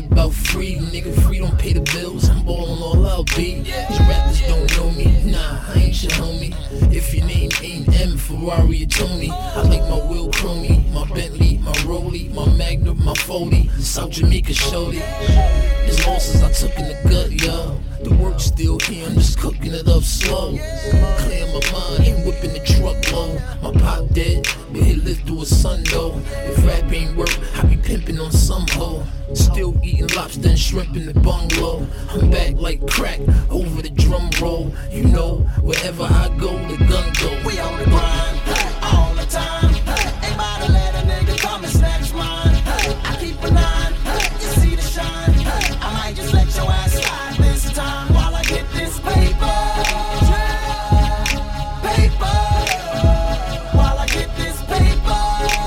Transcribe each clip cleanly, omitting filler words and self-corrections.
about free, nigga free don't pay the bills. I'm ballin' all out, B. These rappers don't know me, nah, I ain't your homie. If your name ain't M, Ferrari or Tony, I like my Will Cromie, my Bentley, my Rollie, my Magnum, my Foley, South Jamaica shorty. There's losses I took in the gut, yo. The work's still here, I'm just cooking it up slow. Clear my mind, ain't whipping the truck low. My pop dead, but he lived through a sun though. If rap ain't work, I be pimping on some hoe. Still eating lobster and shrimp in the bungalow. I'm back like crack over the drum roll. You know, wherever I go, the gun go. We on the grind, all the time. Ain't about to let a nigga come and snatch mine. I keep a 9, you see the shine. I might just let your ass slide this time while I get this paper. Paper. While I get this paper.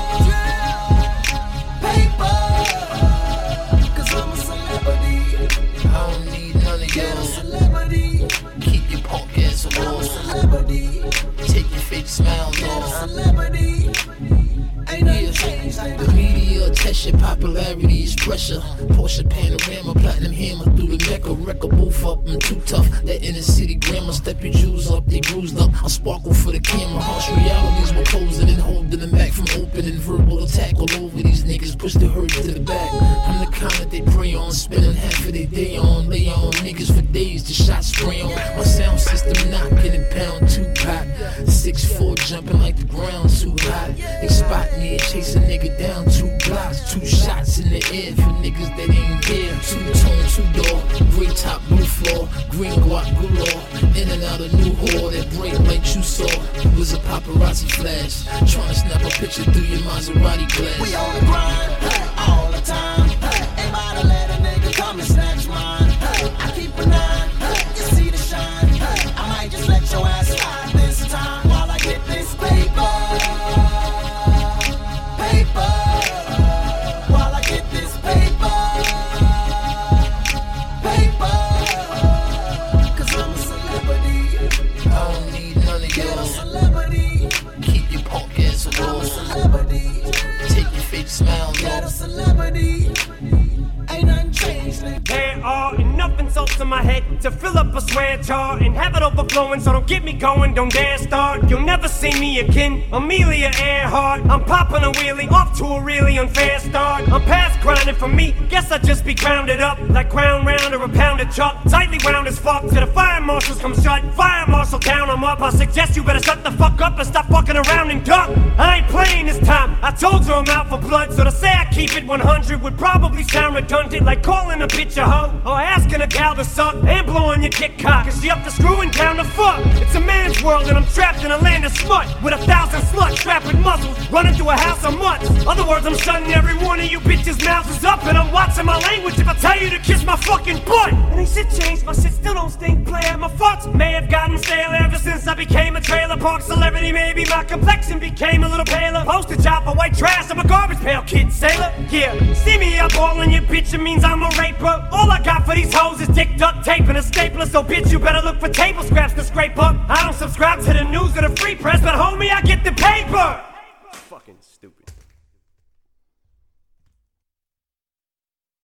Paper. Cause I'm a celebrity. I don't need none of Get a y'all. celebrity. Keep your punk ass I'm a alone. celebrity. Take your fake smiles Get a off. celebrity. Ain't nothing changed like The media test your popularity is pressure. Porsche Panorama, platinum hammer through the Mecca. Wreck a booth up, I'm too tough. That inner city grammar, step your jewels up, they bruised up. I sparkle for the camera. Harsh realities were posing and holding them back from opening verbal attack all over these niggas. Push the herd to the back. I'm the kind that they prey on, spending half of their day on. Lay on niggas for days, the shot spray on. My sound system knocking and pound 2 pack. 6'4", jumping like the ground too hot. They spot me and chase a nigga down 2 blocks. 2 shots in the air for niggas that ain't there. 2-tone, 2-door, gray top, blue floor, green guac galore. In and out of new whore, that bright light you saw was a paparazzi flash. Trying to snap a picture through your Maserati glass. We on the grind, all the time. Ain't about to let a nigga come and snatch mine. I keep a 9, you see the shine. I might just let your ass slide this time while I get this paper. Paper. While I get this paper. Paper. Cause I'm a celebrity. I don't need none of Get a y'all. celebrity. Keep your punk ass I'm a alone. celebrity. Take your fake smiles Get a off. celebrity. Ain't nothing changed, nigga. There are enough insults in my head to fill up a swear jar and have it overflowing, so don't get me going, don't dare start. You'll never see me again, Amelia Earhart. I'm popping a wheelie, off to a really unfair start. I'm past grinding for me, guess I'd just be grounded up like Crown Round or a pound of chalk. Tightly wound as fuck, till the fire marshals come shut. Fire marshal down, I'm up, I suggest you better shut the fuck up and stop fucking around and duck. I ain't playing this time, I told you I'm out for blood, so to say I keep it 100 would probably sound redundant, like calling a bitch a hoe, or asking a gal to suck, and blowing your dick cock, cause she up to screwing down the fuck. It's a man's world and I'm trapped in a land of smut, with 1,000 sluts strapped with muscles, running through a house of mutts. Other words, I'm shutting every one of you bitches' mouths up, and I'm watching my language if I tell you to kiss my fucking butt. And ain't shit changed, my shit still don't stink, player. My farts may have gotten stale ever since I became a trailer park celebrity. Maybe my complexion became a little paler. Poster job for white trash, I'm a garbage pail kid sailor. Yeah, see me up all in your bitch, it means I'm a raper. All I got for these hoes is dick duct tape and a stapler, so bitch you better look for table scraps to scrape up. I don't subscribe to the news or the free press, but homie I get the paper.